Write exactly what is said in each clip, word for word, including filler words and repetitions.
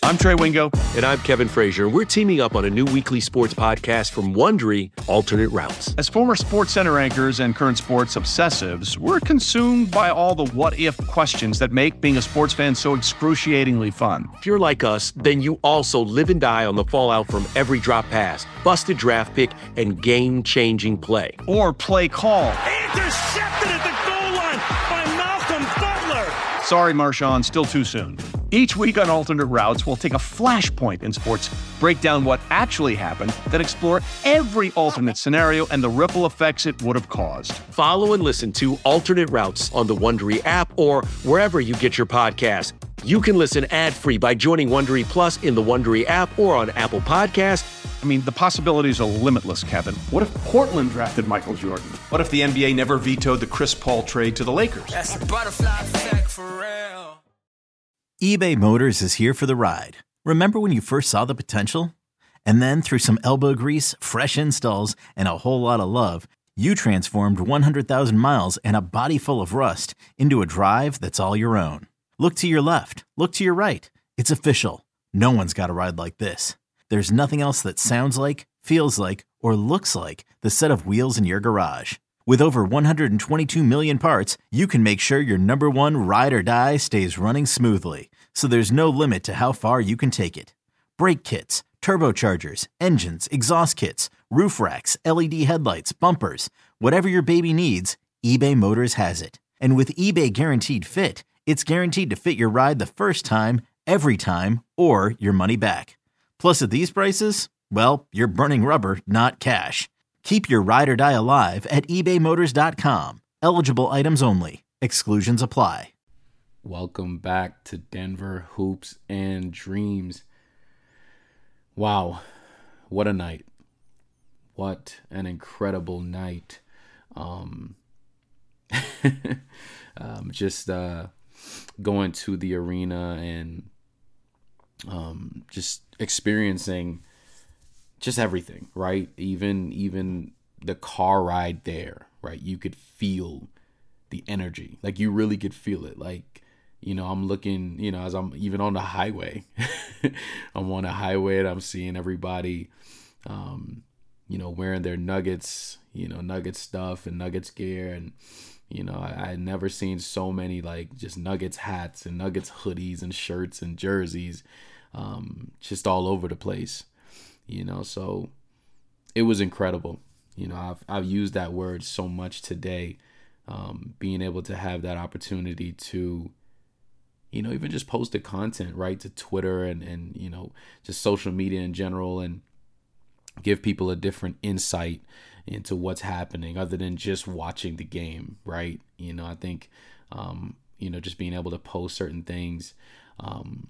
I'm Trey Wingo. And I'm Kevin Frazier. We're teaming up on a new weekly sports podcast from Wondery, Alternate Routes. As former Sports Center anchors and current sports obsessives, we're consumed by all the what-if questions that make being a sports fan so excruciatingly fun. If you're like us, then you also live and die on the fallout from every drop pass, busted draft pick, and game-changing play. Or play call. Intercepted at the goal line by Malcolm Butler. Sorry, Marshawn, still too soon. Each week on Alternate Routes, we'll take a flashpoint in sports, break down what actually happened, then explore every alternate scenario and the ripple effects it would have caused. Follow and listen to Alternate Routes on the Wondery app or wherever you get your podcasts. You can listen ad-free by joining Wondery Plus in the Wondery app or on Apple Podcasts. I mean, the possibilities are limitless, Kevin. What if Portland drafted Michael Jordan? What if the N B A never vetoed the Chris Paul trade to the Lakers? That's a butterfly effect for real. eBay Motors is here for the ride. Remember when you first saw the potential? And then through some elbow grease, fresh installs, and a whole lot of love, you transformed one hundred thousand miles and a body full of rust into a drive that's all your own. Look to your left. Look to your right. It's official. No one's got a ride like this. There's nothing else that sounds like, feels like, or looks like the set of wheels in your garage. With over one hundred twenty-two million parts, you can make sure your number one ride or die stays running smoothly. So there's no limit to how far you can take it. Brake kits, turbochargers, engines, exhaust kits, roof racks, L E D headlights, bumpers, whatever your baby needs, eBay Motors has it. And with eBay Guaranteed Fit, it's guaranteed to fit your ride the first time, every time, or your money back. Plus, at these prices, well, you're burning rubber, not cash. Keep your ride or die alive at ebay motors dot com. Eligible items only. Exclusions apply. Welcome back to Denver Hoops and Dreams. Wow, what a night. What an incredible night. Um, um just uh going to the arena and um just experiencing just everything, right? Even even the car ride there, right? You could feel the energy. Like you really could feel it. Like, you know, I'm looking, you know, as I'm even on the highway, I'm on a highway and I'm seeing everybody, um, you know, wearing their Nuggets, you know, Nuggets stuff and Nuggets gear. And, you know, I, I had never seen so many like just Nuggets hats and Nuggets hoodies and shirts and jerseys, um, just all over the place, you know, so it was incredible. You know, I've, I've used that word so much today, um, being able to have that opportunity to, you know, even just post the content, right, to Twitter and, and, you know, just social media in general and give people a different insight into what's happening other than just watching the game, right? You know, I think, um, you know, just being able to post certain things. Um,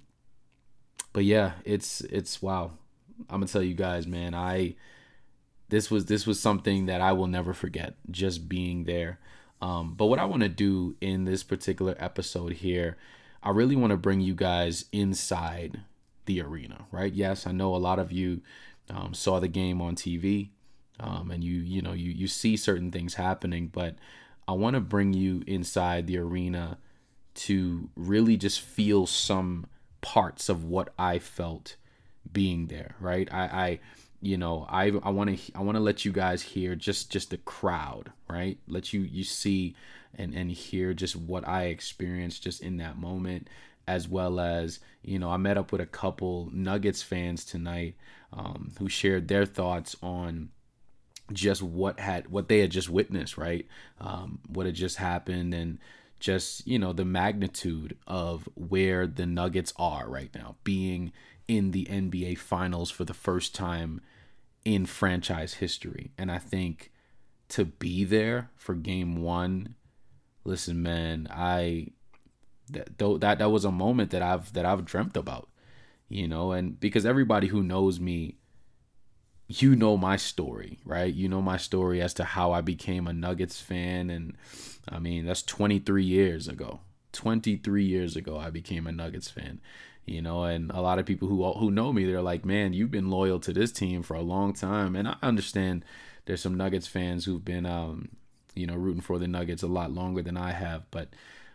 but yeah, it's, it's, wow. I'm gonna tell you guys, man, I, this was, this was something that I will never forget, just being there. Um, but what I want to do in this particular episode here, I really want to bring you guys inside the arena, right? Yes, I know a lot of you um, saw the game on T V, um, and you you know you you see certain things happening, but I want to bring you inside the arena to really just feel some parts of what I felt being there, right? I, I you know I I want to I want to let you guys hear just just the crowd, right? Let you you see and and hear just what I experienced just in that moment, as well as, you know, I met up with a couple Nuggets fans tonight um, who shared their thoughts on just what had what they had just witnessed, right? Um, what had just happened, and just, you know, the magnitude of where the Nuggets are right now, being in the N B A Finals for the first time in franchise history. And I think to be there for game one, listen, man, I that that that was a moment that I've that I've dreamt about, you know, and because everybody who knows me, you know my story, right? You know my story as to how I became a Nuggets fan, and I mean that's twenty-three years ago. twenty-three years ago, I became a Nuggets fan, you know, and a lot of people who who know me, they're like, man, you've been loyal to this team for a long time, and I understand there's some Nuggets fans who've been um. you know, rooting for the Nuggets a lot longer than I have. But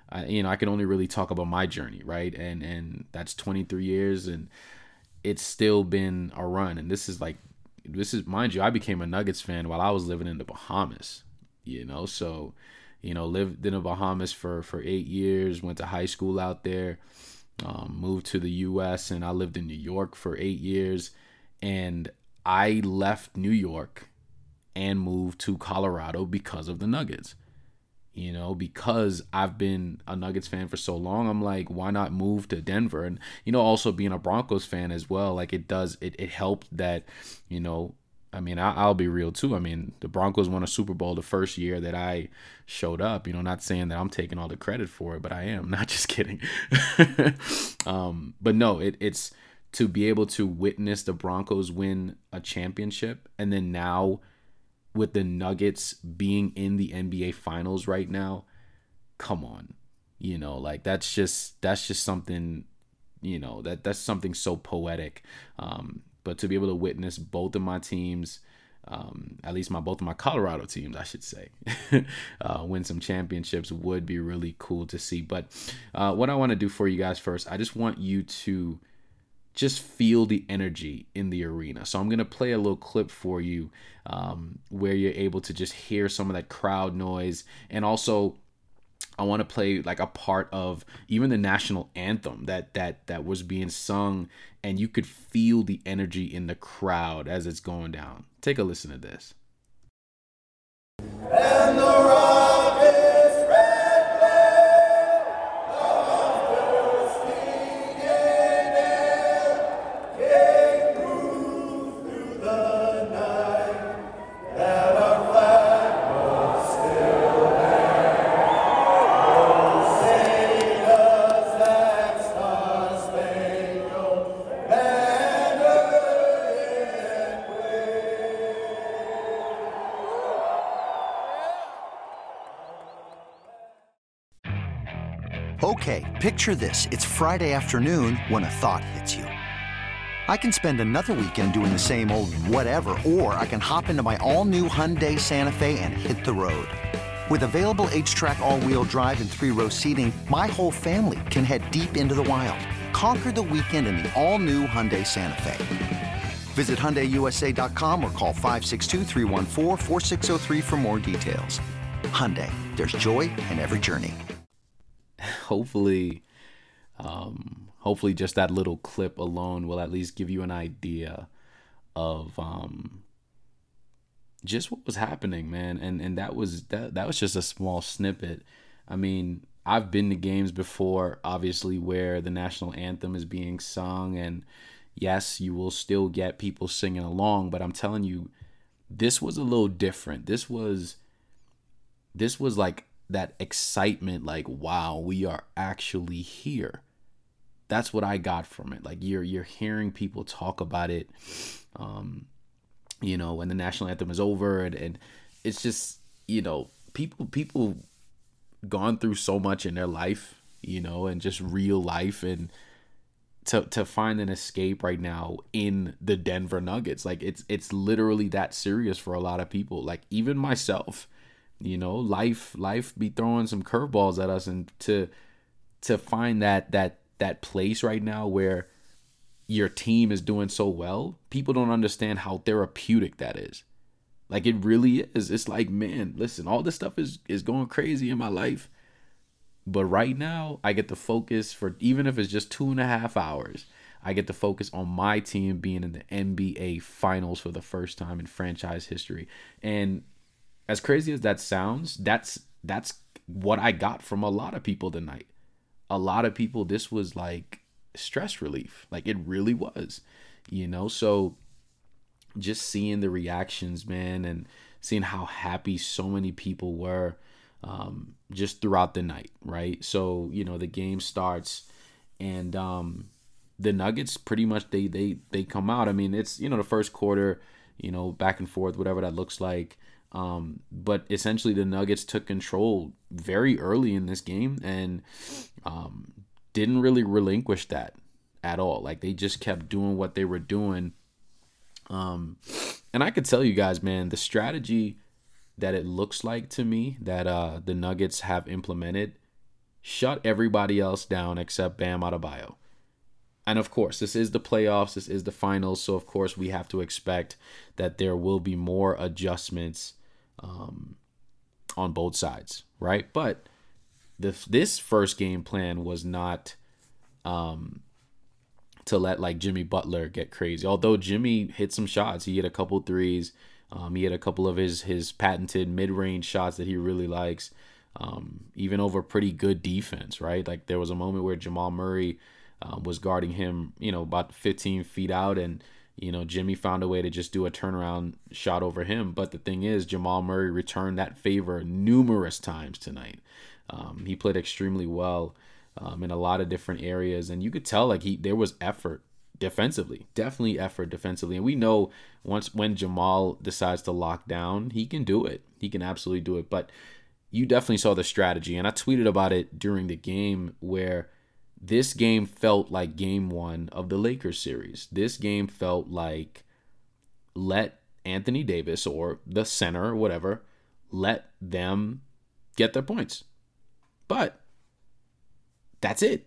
I, you know, I can only really talk about my journey, right? And and that's twenty-three years, and it's still been a run. And this is like, this is, mind you, I became a Nuggets fan while I was living in the Bahamas, you know? So, you know, lived in the Bahamas for, for eight years, went to high school out there, um, moved to the U S, and I lived in New York for eight years. And I left New York and moved to Colorado because of the Nuggets. You know, because I've been a Nuggets fan for so long, I'm like, why not move to Denver? And, you know, also being a Broncos fan as well, like it does, it, it helped that, you know, I mean, I, I'll be real too. I mean, the Broncos won a Super Bowl the first year that I showed up, you know, not saying that I'm taking all the credit for it, but I am, not just kidding. um, but no, it, it's to be able to witness the Broncos win a championship, and then now with the Nuggets being in the N B A Finals right now, come on, you know, like that's just that's just something, you know, that that's something so poetic. Um, but to be able to witness both of my teams, um, at least my both of my Colorado teams, I should say, uh, win some championships would be really cool to see. But uh, what I want to do for you guys first, I just want you to just feel the energy in the arena. So I'm going to play a little clip for you um, where you're able to just hear some of that crowd noise. And also I want to play like a part of even the national anthem that that that was being sung, and you could feel the energy in the crowd as it's going down. Take a listen to this. And the Rockets red flag above the stinging air came through through the night, that our flag was still there. Oh, say does that star-spangled banner yet wave? Okay, picture this. It's Friday afternoon when a thought hits you. I can spend another weekend doing the same old whatever, or I can hop into my all-new Hyundai Santa Fe and hit the road. With available H-Track all-wheel drive and three-row seating, my whole family can head deep into the wild. Conquer the weekend in the all-new Hyundai Santa Fe. Visit Hyundai U S A dot com or call five six two, three one four, four six zero three for more details. Hyundai, there's joy in every journey. Hopefully, um, hopefully just that little clip alone will at least give you an idea of um, just what was happening, man. And and that was that that was just a small snippet. I mean, I've been to games before, obviously, where the national anthem is being sung, and yes, you will still get people singing along, but I'm telling you, this was a little different. This was this was like that excitement, like, wow, we are actually here. That's what I got from it. Like, you're you're hearing people talk about it, um, you know, when the national anthem is over, and, and it's just, you know, people people gone through so much in their life, you know, and just real life, and to to find an escape right now in the Denver Nuggets, like it's it's literally that serious for a lot of people. Like even myself, you know, life life be throwing some curveballs at us, and to to find that that that place right now where your team is doing so well, people don't understand how therapeutic that is. Like it really is. It's like, man, listen, all this stuff is is going crazy in my life, but right now I get to focus for, even if it's just two and a half hours, I get to focus on my team being in the N B A Finals for the first time in franchise history. And as crazy as that sounds, that's that's what I got from a lot of people tonight. A lot of people, this was like stress relief. Like it really was, you know? So just seeing the reactions, man, and seeing how happy so many people were um, just throughout the night, right? So, you know, the game starts, and um, the Nuggets pretty much, they they they come out. I mean, it's, you know, the first quarter, you know, back and forth, whatever that looks like. Um, but essentially the Nuggets took control very early in this game, and um, didn't really relinquish that at all. Like they just kept doing what they were doing. Um, and I could tell you guys, man, the strategy that it looks like to me that uh, the Nuggets have implemented shut everybody else down except Bam Adebayo. And of course, this is the playoffs, this is the finals, so of course we have to expect that there will be more adjustments um, on both sides, right? But the, this first game plan was not um, to let like Jimmy Butler get crazy. Although Jimmy hit some shots, he hit a couple threes, um, he had a couple of his his patented mid-range shots that he really likes, um, even over pretty good defense, right? Like there was a moment where Jamal Murray Um, was guarding him, you know, about fifteen feet out, and you know Jimmy found a way to just do a turnaround shot over him. But the thing is, Jamal Murray returned that favor numerous times tonight. Um, he played extremely well um, in a lot of different areas, and you could tell like he there was effort defensively, definitely effort defensively. And we know once when Jamal decides to lock down, he can do it. He can absolutely do it. But you definitely saw the strategy, and I tweeted about it during the game where this game felt like game one of the Lakers series. This game felt like let Anthony Davis or the center or whatever, let them get their points. But that's it.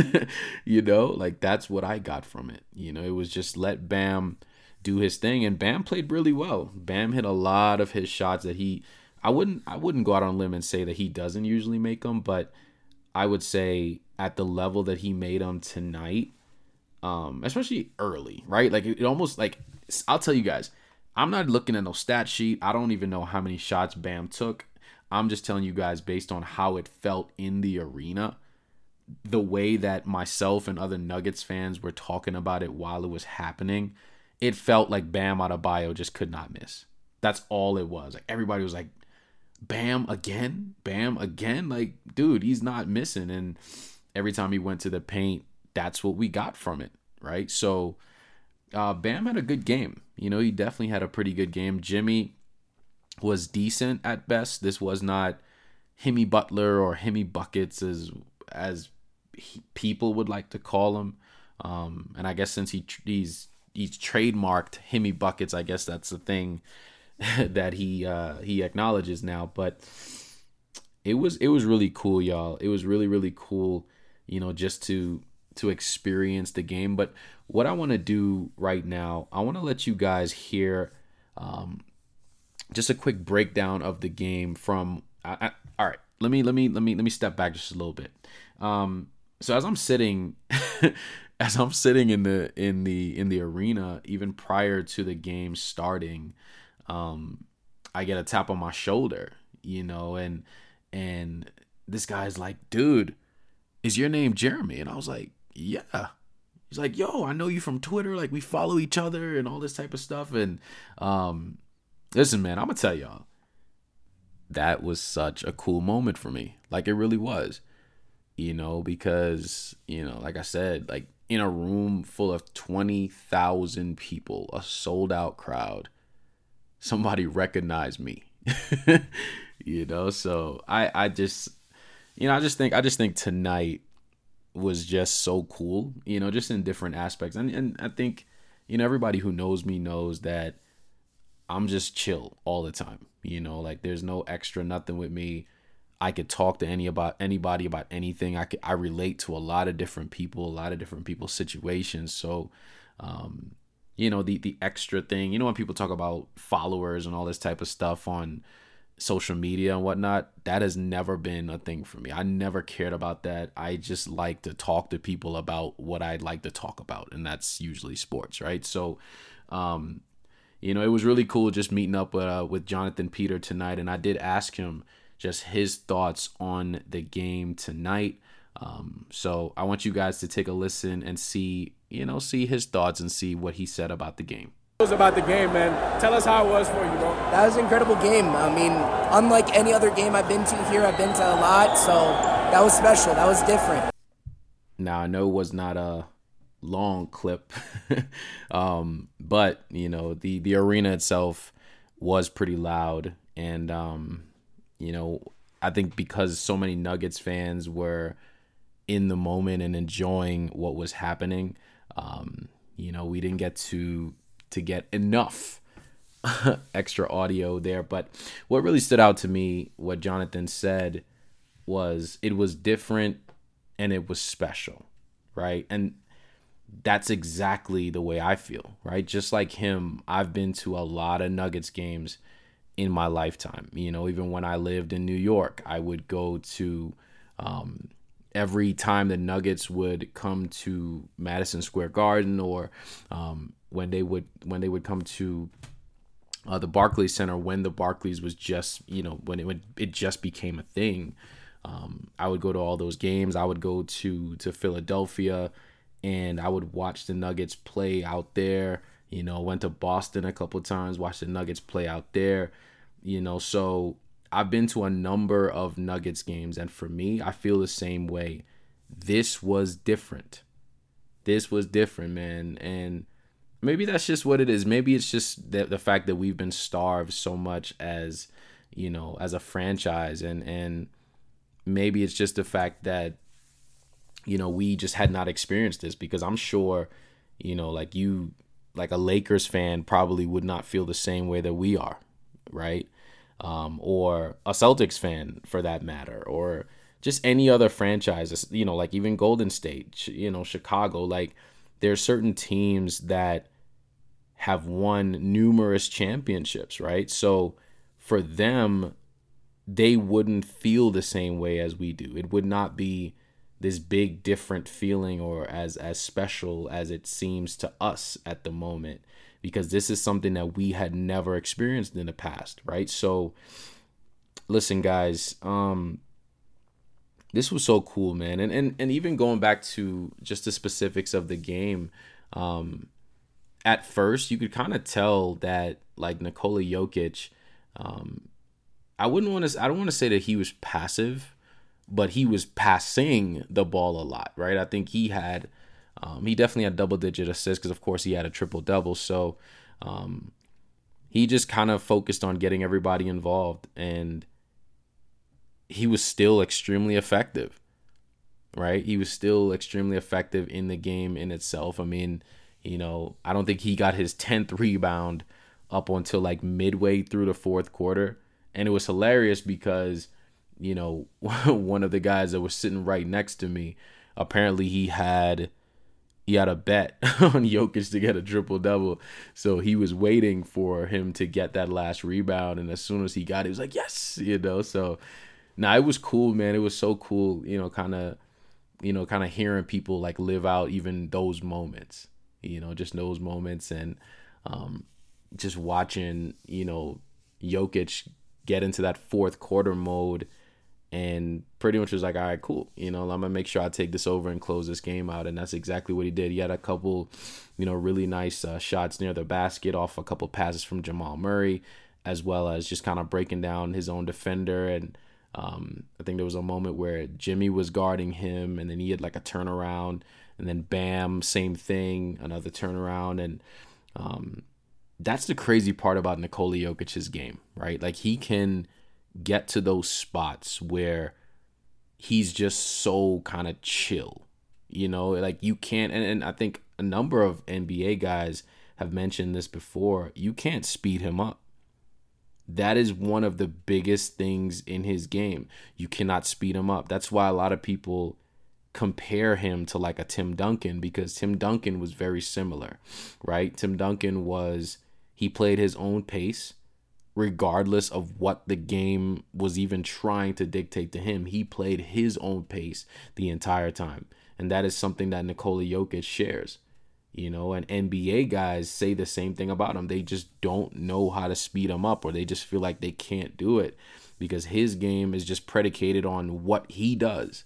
You know, like that's what I got from it. You know, it was just let Bam do his thing, and Bam played really well. Bam hit a lot of his shots that he, I wouldn't, I wouldn't go out on a limb and say that he doesn't usually make them, but I would say at the level that he made them tonight, um, especially early, right? Like it, it almost like, I'll tell you guys, I'm not looking at no stat sheet. I don't even know how many shots Bam took. I'm just telling you guys based on how it felt in the arena, the way that myself and other Nuggets fans were talking about it while it was happening, it felt like Bam Adebayo just could not miss. That's all it was. Like everybody was like, Bam again? Bam again? Like, dude, he's not missing. And every time he went to the paint, that's what we got from it, right? So uh, Bam had a good game. You know, he definitely had a pretty good game. Jimmy was decent at best. This was not Himmy Butler or Himmy Buckets as as he, people would like to call him. Um, and I guess since he he's he's trademarked Himmy Buckets, I guess that's the thing that he uh, he acknowledges now. But it was it was really cool, y'all. It was really really cool, you know, just to to experience the game. But what I want to do right now, I want to let you guys hear um, just a quick breakdown of the game from. I, I, all right, let me let me let me let me step back just a little bit. Um, so as I'm sitting, as I'm sitting in the in the in the arena, even prior to the game starting, um, I get a tap on my shoulder, you know, and and this guy's like, "Dude, is your name Jeremy?" And I was like, "Yeah." He's like, "Yo, I know you from Twitter. Like, we follow each other and all this type of stuff." And um, listen, man, I'm gonna tell y'all, that was such a cool moment for me. Like, it really was, you know, because, you know, like I said, like in a room full of twenty thousand people, a sold out crowd, somebody recognized me, you know? So I, I just, you know, I just think, I just think tonight was just so cool, you know, just in different aspects. And, and I think, you know, everybody who knows me knows that I'm just chill all the time. You know, like there's no extra nothing with me. I could talk to any about anybody about anything. I could, I relate to a lot of different people, a lot of different people's situations. So, um, you know, the, the extra thing, you know, when people talk about followers and all this type of stuff on social media and whatnot, that has never been a thing for me. I never cared about that. I just like to talk to people about what I'd like to talk about. And that's usually sports, right? So, um, you know, it was really cool just meeting up with, uh, with Jonathan Peter tonight. And I did ask him just his thoughts on the game tonight. Um, so I want you guys to take a listen and see, you know, see his thoughts and see what he said about the game. It was about the game, man. Tell us how it was for you, bro. That was an incredible game. I mean, unlike any other game I've been to here, I've been to a lot. So that was special. That was different. Now, I know it was not a long clip, um, but, you know, the, the arena itself was pretty loud. And, um, you know, I think because so many Nuggets fans were in the moment and enjoying what was happening, um, you know, we didn't get to to get enough extra audio there. But what really stood out to me, what Jonathan said, was it was different and it was special, right? And that's exactly the way I feel, right? Just like him, I've been to a lot of Nuggets games in my lifetime. You know, even when I lived in New York, I would go to um, every time the Nuggets would come to Madison Square Garden, or um, when they would when they would come to uh, the Barclays Center, when the Barclays was just, you know, when it would, it just became a thing. Um, I would go to all those games. I would go to to Philadelphia, and I would watch the Nuggets play out there. You know, went to Boston a couple times, watched the Nuggets play out there. You know, so I've been to a number of Nuggets games, and for me, I feel the same way. This was different. This was different, man. And maybe that's just what it is. Maybe it's just the, the fact that we've been starved so much as, you know, as a franchise. And, and maybe it's just the fact that, you know, we just had not experienced this, because I'm sure, you know, like you, like a Lakers fan probably would not feel the same way that we are, right? Um, or a Celtics fan for that matter, or just any other franchise, you know, like even Golden State, you know, Chicago. Like, there are certain teams that have won numerous championships, right? So for them, they wouldn't feel the same way as we do. It would not be this big different feeling, or as as special as it seems to us at the moment, because this is something that we had never experienced in the past, right? So listen, guys, um this was so cool, man. And and and even going back to just the specifics of the game, um at first you could kind of tell that, like, Nikola Jokic, um I wouldn't want to I don't want to say that he was passive, but he was passing the ball a lot, right? I think he had, um, he definitely had double-digit assists, because, of course, he had a triple-double. So um, he just kind of focused on getting everybody involved, and he was still extremely effective, right? He was still extremely effective in the game in itself. I mean, you know, I don't think he got his tenth rebound up until, like, midway through the fourth quarter, and it was hilarious because, you know, one of the guys that was sitting right next to me, apparently he had he had a bet on Jokic to get a triple double, so he was waiting for him to get that last rebound, and as soon as he got it, he was like, yes, you know. So nah, it was cool, man. It was so cool, you know, kind of, you know, kind of hearing people like live out even those moments, you know, just those moments, and um, just watching, you know, Jokic get into that fourth quarter mode. And pretty much was like, all right, cool. You know, I'm going to make sure I take this over and close this game out. And that's exactly what he did. He had a couple, you know, really nice uh, shots near the basket off a couple passes from Jamal Murray, as well as just kind of breaking down his own defender. And um, I think there was a moment where Jimmy was guarding him, and then he had like a turnaround. And then bam, same thing, another turnaround. And um, that's the crazy part about Nikola Jokic's game, right? Like, he can get to those spots where he's just so kind of chill, you know, like you can't, and, and I think a number of N B A guys have mentioned this before, you can't speed him up. That is one of the biggest things in his game. You cannot speed him up. That's why a lot of people compare him to like a Tim Duncan, because Tim Duncan was very similar, right? Tim Duncan was, he played his own pace. Regardless of what the game was even trying to dictate to him, he played his own pace the entire time. And that is something that Nikola Jokic shares. You know, and N B A guys say the same thing about him. They just don't know how to speed him up, or they just feel like they can't do it because his game is just predicated on what he does.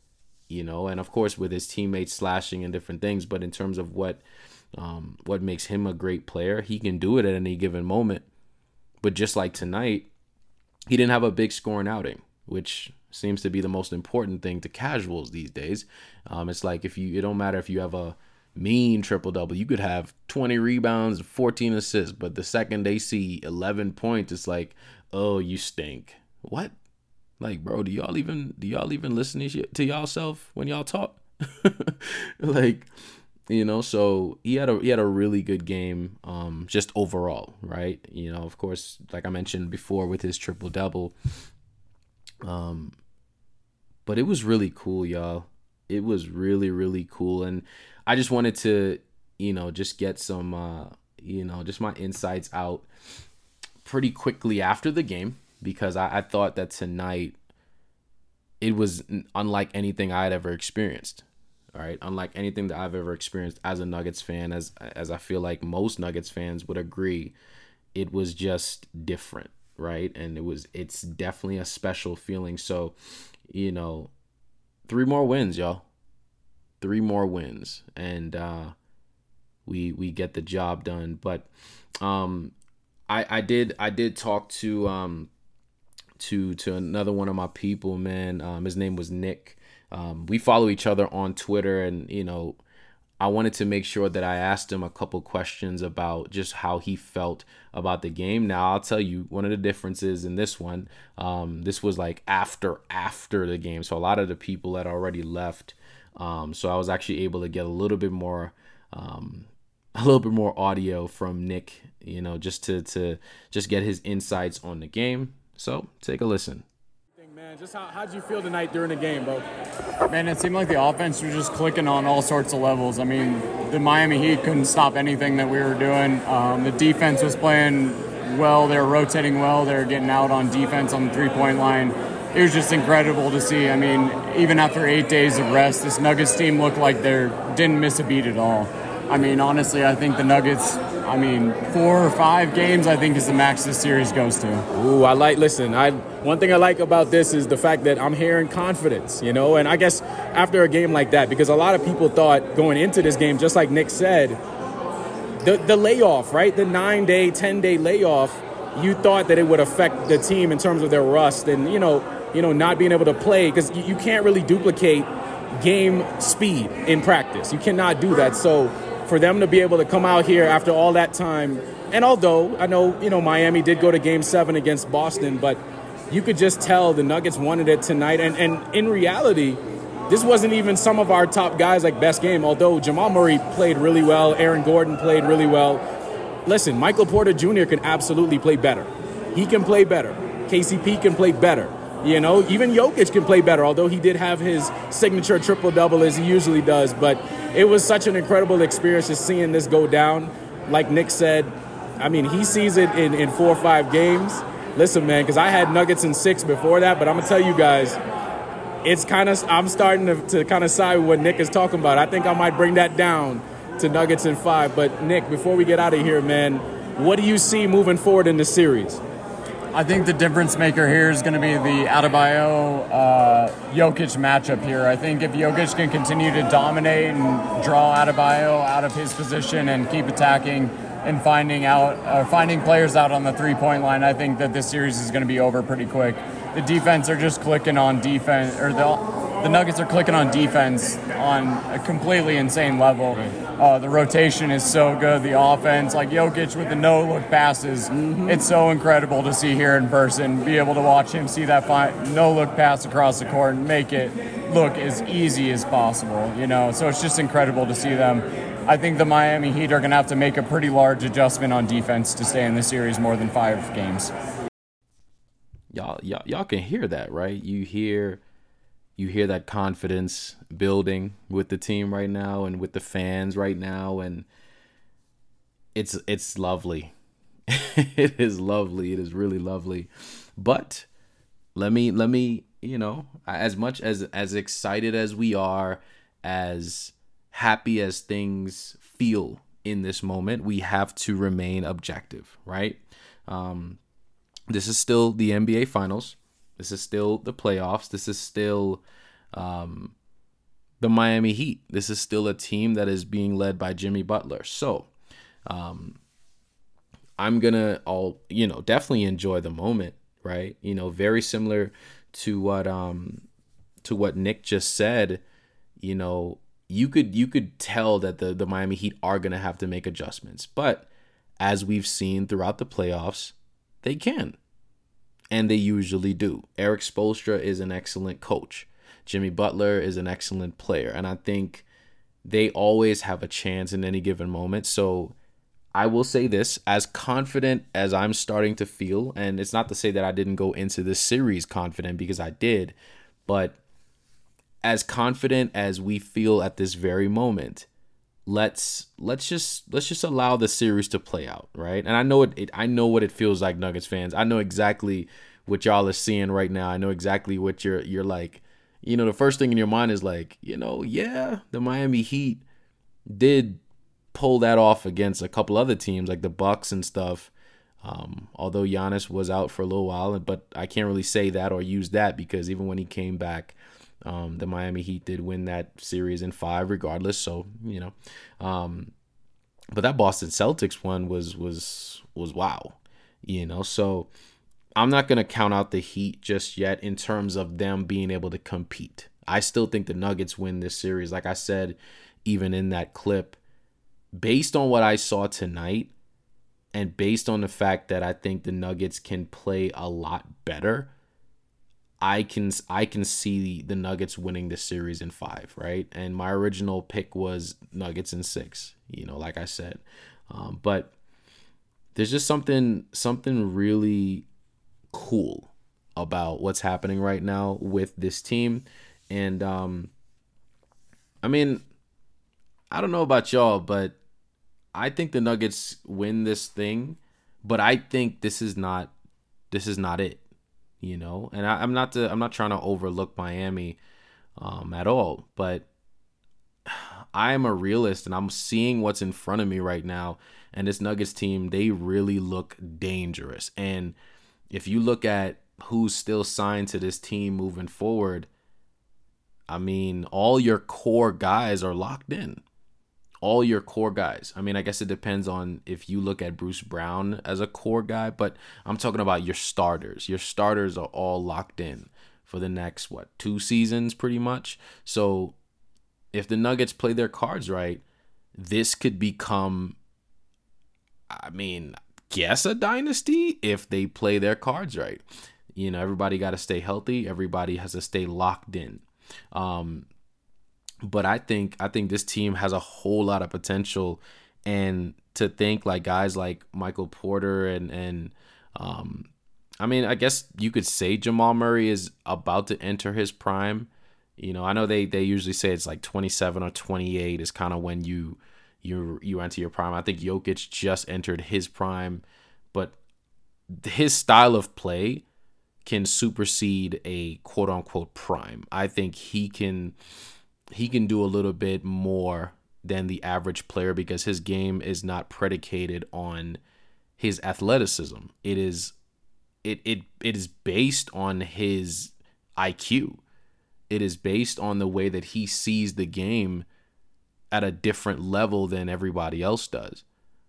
You know, and of course with his teammates slashing and different things, but in terms of what um, what makes him a great player, he can do it at any given moment. But just like tonight, he didn't have a big scoring outing, which seems to be the most important thing to casuals these days. Um, it's like if you, it don't matter if you have a mean triple double, you could have twenty rebounds, fourteen assists, but the second they see eleven points, it's like, oh, you stink. What? Like, bro, do y'all even do y'all even listen to, to y'all self when y'all talk? Like, you know, so he had a he had a really good game, um, just overall, right? You know, of course, like I mentioned before with his triple double, um, but it was really cool, y'all. It was really, really cool. And I just wanted to, you know, just get some, uh, you know, just my insights out pretty quickly after the game, because I, I thought that tonight it was unlike anything I had ever experienced. All right, unlike anything that I've ever experienced as a Nuggets fan, as as I feel like most Nuggets fans would agree, it was just different, right? And it was it's definitely a special feeling. So, you know, three more wins, y'all. Three more wins, and uh, we we get the job done. But um, I I did I did talk to um to to another one of my people, man. Um, his name was Nick. Um, we follow each other on Twitter, and, you know, I wanted to make sure that I asked him a couple questions about just how he felt about the game. Now, I'll tell you, one of the differences in this one, um, this was like after, after the game. So a lot of the people had already left. Um, so I was actually able to get a little bit more, um, a little bit more audio from Nick, you know, just to, to just get his insights on the game. So take a listen. Man, just how how'd you feel tonight during the game, bro? Man, it seemed like the offense was just clicking on all sorts of levels. I mean, the Miami Heat couldn't stop anything that we were doing. Um, the defense was playing well. They were rotating well. They were getting out on defense on the three-point line. It was just incredible to see. I mean, even after eight days of rest, this Nuggets team looked like they didn't miss a beat at all. I mean, honestly, I think the Nuggets, I mean, four or five games, I think, is the max this series goes to. Ooh, I like, listen, I one thing I like about this is the fact that I'm hearing confidence, you know, and I guess after a game like that, because a lot of people thought going into this game, just like Nick said, the, the layoff, right, the nine-day, ten-day layoff, you thought that it would affect the team in terms of their rust and, you know, you know, not being able to play, because you, you can't really duplicate game speed in practice. You cannot do that. So for them to be able to come out here after all that time, and although I know, you know, Miami did go to game seven against Boston, but you could just tell the Nuggets wanted it tonight. And, and in reality, this wasn't even some of our top guys like best game, although Jamal Murray played really well. Aaron Gordon played really well. Listen, Michael Porter Junior can absolutely play better. He can play better. K C P can play better. You know, even Jokic can play better, although he did have his signature triple-double as he usually does. But it was such an incredible experience just seeing this go down. Like Nick said, I mean, he sees it in, in four or five games. Listen, man, because I had Nuggets in six before that, but I'm going to tell you guys, it's kind of, I'm starting to, to kind of side with what Nick is talking about. I think I might bring that down to Nuggets in five. But, Nick, before we get out of here, man, what do you see moving forward in the series? I think the difference maker here is going to be the Adebayo uh, Jokic matchup here. I think if Jokic can continue to dominate and draw Adebayo out of his position and keep attacking and finding out, uh, finding players out on the three-point line, I think that this series is going to be over pretty quick. The defense are just clicking on defense, or the the Nuggets are clicking on defense on a completely insane level. Uh, the rotation is so good. The offense, like Jokic with the no-look passes, mm-hmm. It's so incredible to see here in person. Be able to watch him see that fi- no-look pass across the court and make it look as easy as possible. You know, so it's just incredible to see them. I think the Miami Heat are going to have to make a pretty large adjustment on defense to stay in this series more than five games. Y'all, y'all, y'all can hear that, right? You hear. You hear that confidence building with the team right now and with the fans right now, and it's it's lovely. It is lovely. It is really lovely. But let me let me, you know, as much as as excited as we are, as happy as things feel in this moment, we have to remain objective, right? Um, this is still the N B A Finals. This is still the playoffs. This is still um, the Miami Heat. This is still a team that is being led by Jimmy Butler. So um, I'm going to, all you know, definitely enjoy the moment, right? You know, very similar to what um, to what Nick just said. You know, you could you could tell that the, the Miami Heat are going to have to make adjustments. But as we've seen throughout the playoffs, they can. And they usually do. Eric Spoelstra is an excellent coach. Jimmy Butler is an excellent player. And I think they always have a chance in any given moment. So I will say this, as confident as I'm starting to feel, and it's not to say that I didn't go into this series confident, because I did, but as confident as we feel at this very moment, let's let's just let's just allow the series to play out, right? And I know it, it I know what it feels like, Nuggets fans. I know exactly what y'all are seeing right now. I know exactly what you're you're like. You know, the first thing in your mind is like, you know, yeah, the Miami Heat did pull that off against a couple other teams like the Bucks and stuff. Um, although Giannis was out for a little while, but I can't really say that or use that because even when he came back, um, the Miami Heat did win that series in five regardless. So, you know, um, but that Boston Celtics one was, was, was wow, you know, so I'm not going to count out the Heat just yet in terms of them being able to compete. I still think the Nuggets win this series. Like I said, even in that clip, based on what I saw tonight and based on the fact that I think the Nuggets can play a lot better, I can I can see the Nuggets winning this series in five, right? And my original pick was Nuggets in six, you know, like I said. Um, but there's just something something really cool about what's happening right now with this team. And um I mean, I don't know about y'all, but I think the Nuggets win this thing, but I think this is not this is not it, you know. And I, I'm not to, I'm not trying to overlook Miami um at all, but I am a realist and I'm seeing what's in front of me right now. And this Nuggets team, they really look dangerous. And if you look at who's still signed to this team moving forward, I mean, all your core guys are locked in. All your core guys. I mean, I guess it depends on if you look at Bruce Brown as a core guy, but I'm talking about your starters. Your starters are all locked in for the next, what, two seasons pretty much. So if the Nuggets play their cards right, this could become, I mean, guess a dynasty if they play their cards right. You know, everybody got to stay healthy. Everybody has to stay locked in. Um, but I think I think this team has a whole lot of potential, and to think like guys like Michael Porter and and um, I mean, I guess you could say Jamal Murray is about to enter his prime. You know, I know they they usually say it's like twenty-seven or twenty-eight is kind of when you you you enter your prime. I think Jokic just entered his prime, but his style of play can supersede a quote unquote prime. I think he can he can do a little bit more than the average player because his game is not predicated on his athleticism. It is it it it is based on his I Q. It is based on the way that he sees the game at a different level than everybody else does.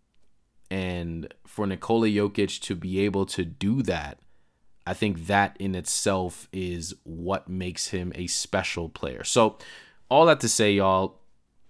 And for Nikola Jokic to be able to do that, I think that in itself is what makes him a special player. So all that to say, y'all,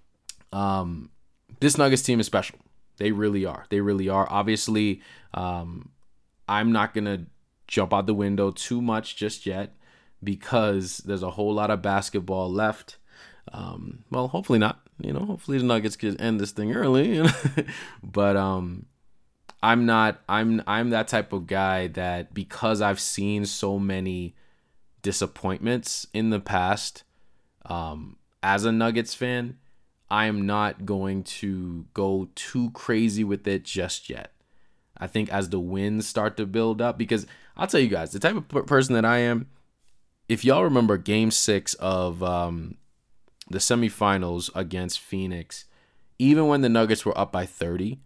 um, this Nuggets team is special. They really are. They really are. Obviously, um, I'm not going to jump out the window too much just yet because there's a whole lot of basketball left. Um, well, hopefully not. You know, hopefully the Nuggets could end this thing early. You know? But um, I'm not. I'm I'm that type of guy that because I've seen so many disappointments in the past, um, as a Nuggets fan, I am not going to go too crazy with it just yet. I think as the wins start to build up, because I'll tell you guys, the type of person that I am, if y'all remember game six of um, the semifinals against Phoenix, even when the Nuggets were up by thirty,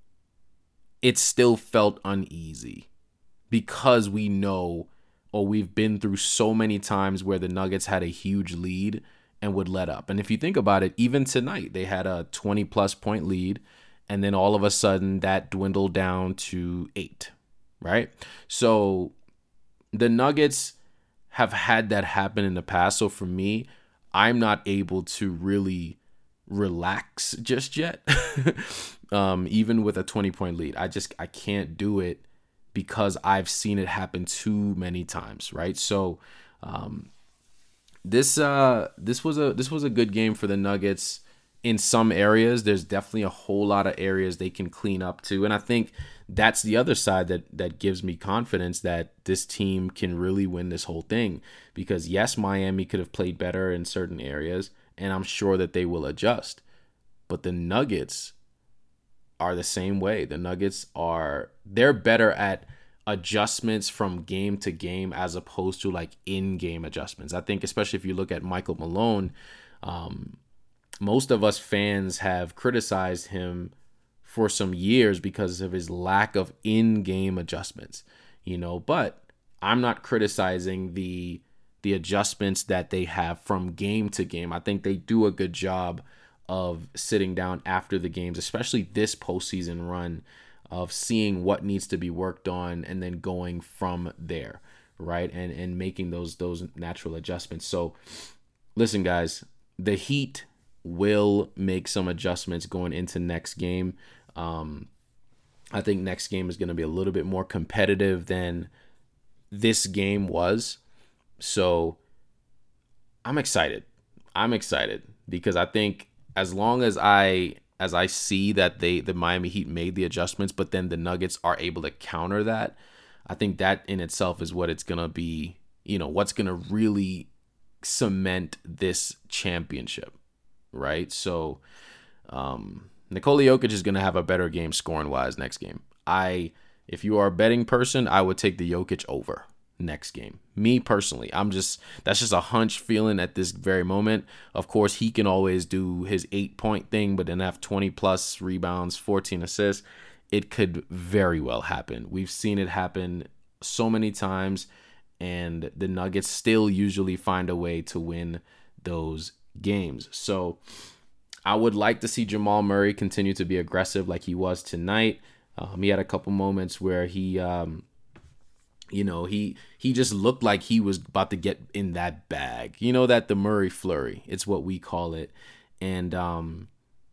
it still felt uneasy because we know, or we've been through so many times where the Nuggets had a huge lead and would let up. And if you think about it, even tonight, they had a twenty plus point lead. And then all of a sudden that dwindled down to eight, right? So the Nuggets have had that happen in the past. So for me, I'm not able to really relax just yet. um, even with a twenty point lead, I just, I can't do it because I've seen it happen too many times, right? So um, this, uh, this was a, this was a good game for the Nuggets in some areas, there's definitely a whole lot of areas they can clean up to. And I think that's the other side that that gives me confidence that this team can really win this whole thing. Because yes, Miami could have played better in certain areas, and I'm sure that they will adjust. But the Nuggets are the same way. The Nuggets are, they're better at adjustments from game to game as opposed to like in-game adjustments. I think especially if you look at Michael Malone, um, most of us fans have criticized him for some years because of his lack of in-game adjustments, you know, but I'm not criticizing the the adjustments that they have from game to game. I think they do a good job of sitting down after the games, especially this postseason run, of seeing what needs to be worked on and then going from there, right? And and making those those natural adjustments. So listen, guys, the Heat will make some adjustments going into next game. Um, I think next game is going to be a little bit more competitive than this game was. So I'm excited. I'm excited because I think as long as I as I see that they the Miami Heat made the adjustments, but then the Nuggets are able to counter that, I think that in itself is what it's going to be, you know, what's going to really cement this championship, right? So um, Nikola Jokic is going to have a better game scoring-wise next game. I, if you are a betting person, I would take the Jokic over next game. Me personally, I'm just, that's just a hunch feeling at this very moment. Of course, he can always do his eight-point thing, but then have twenty-plus rebounds, fourteen assists. It could very well happen. We've seen it happen so many times, and the Nuggets still usually find a way to win those games. So I would like to see Jamal Murray continue to be aggressive like he was tonight. Um, he had a couple moments where he, um, you know, he he just looked like he was about to get in that bag. You know, that the Murray flurry. It's what we call it. And um,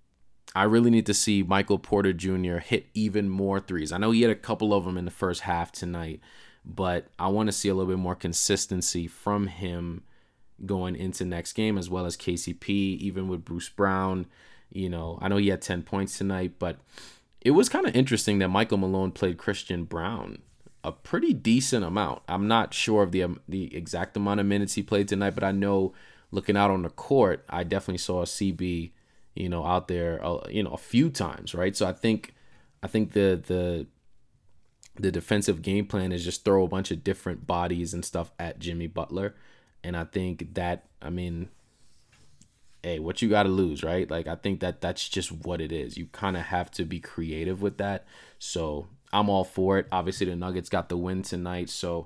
I really need to see Michael Porter Junior hit even more threes. I know he had a couple of them in the first half tonight, but I want to see a little bit more consistency from him going into next game, as well as K C P, even with Bruce Brown. You know, I know he had ten points tonight, but it was kind of interesting that Michael Malone played Christian Brown a pretty decent amount. I'm not sure of the um, the exact amount of minutes he played tonight, but I know looking out on the court, I definitely saw C B, you know, out there, uh, you know, a few times, right? So I think, I think the the the defensive game plan is just throw a bunch of different bodies and stuff at Jimmy Butler, and I think that, I mean, hey, what you got to lose, right? Like, I think that that's just what it is. You kind of have to be creative with that. So I'm all for it. Obviously, the Nuggets got the win tonight, so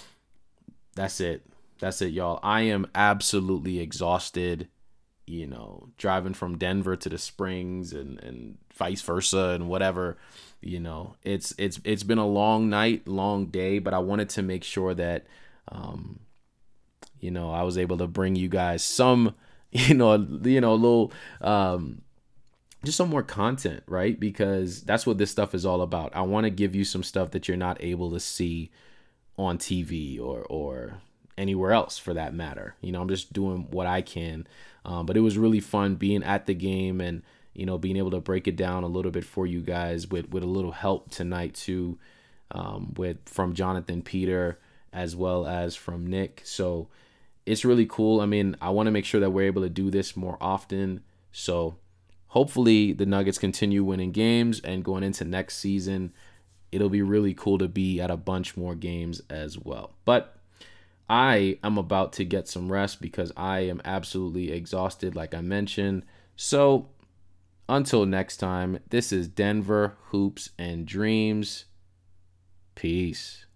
that's it. That's it, y'all. I am absolutely exhausted, you know, driving from Denver to the Springs and, and vice versa and whatever. You know, it's it's it's been a long night, long day, but I wanted to make sure that, um, you know, I was able to bring you guys some, you know, you know, a little, um, just some more content, right? Because that's what this stuff is all about. I want to give you some stuff that you're not able to see on T V or or anywhere else for that matter. You know, I'm just doing what I can. Um, but it was really fun being at the game and, you know, being able to break it down a little bit for you guys with, with a little help tonight too, um, with from Jonathan Peter as well as from Nick. So it's really cool. I mean, I want to make sure that we're able to do this more often. So hopefully the Nuggets continue winning games, and going into next season, it'll be really cool to be at a bunch more games as well. But I am about to get some rest because I am absolutely exhausted, like I mentioned. So until next time, this is Denver Hoops and Dreams. Peace.